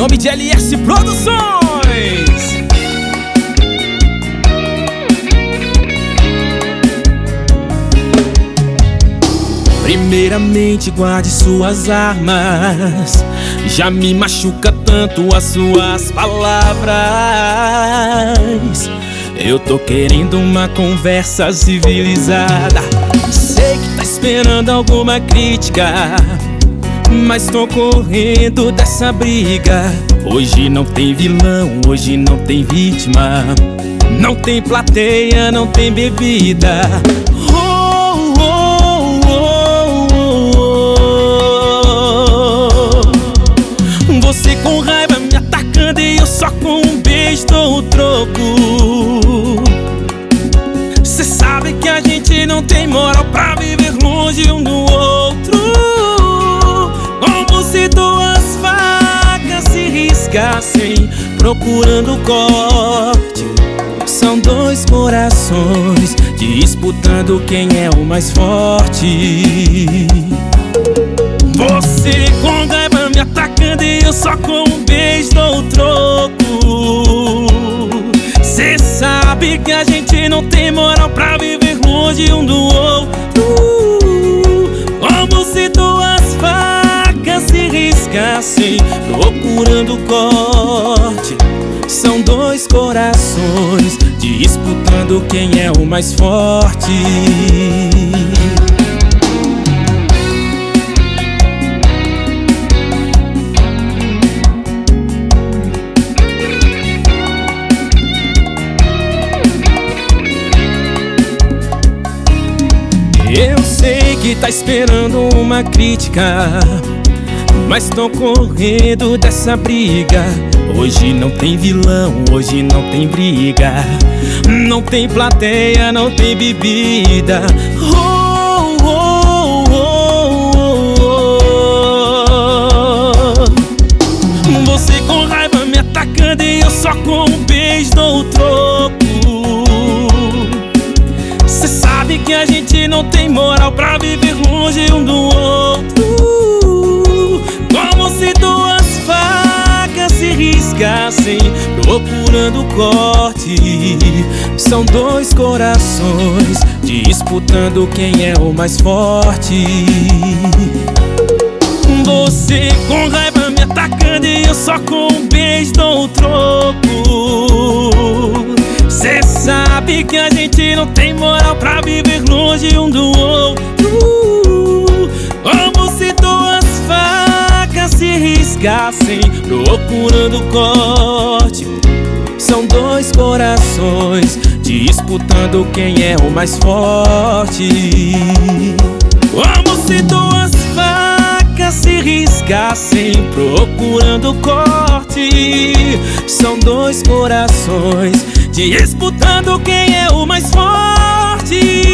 nome de LS Produções. Primeiramente guarde suas armas, já me machuca tanto as suas palavras. Eu tô querendo uma conversa civilizada. Sei que tá esperando alguma crítica, mas tô correndo dessa briga. Hoje não tem vilão, hoje não tem vítima, não tem plateia, não tem bebida. Você com raiva me atacando e eu só com um beijo dou o troco. Cê sabe que a gente não tem moral pra viver longe um do outro. Como se duas facas se riscassem procurando corte. São dois corações disputando quem é o mais forte. Você com raiva me atacando e eu só com um beijo dou o troco. Cê sabe que a gente não tem moral pra viver longe um do outro. Como se duas facas se riscassem procurando corte. São dois corações disputando quem é o mais forte. Eu sei que tá esperando uma crítica, mas tô correndo dessa briga. Hoje não tem vilão, hoje não tem briga, não tem plateia, não tem bebida. Você com raiva me atacando e eu só com um beijo dou o troco. Cê sabe que a gente não tem moral pra viver longe um do outro. Como se duas facas se riscassem procurando corte. São dois corações disputando quem é o mais forte. Você com raiva me atacando e eu só com um beijo dou o troco. Cê sabe que a gente não tem moral pra viver longe um do outro. Como se duas facas se riscassem procurando corte. São dois corações disputando quem é o mais forte. Como se duas facas se riscassem procurando corte. São dois corações disputando quem é o mais forte.